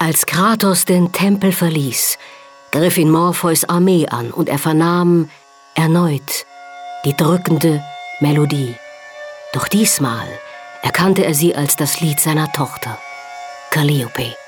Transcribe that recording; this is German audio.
Als Kratos den Tempel verließ, griff ihn Morpheus' Armee an und er vernahm erneut die drückende Melodie. Doch diesmal erkannte er sie als das Lied seiner Tochter, Calliope.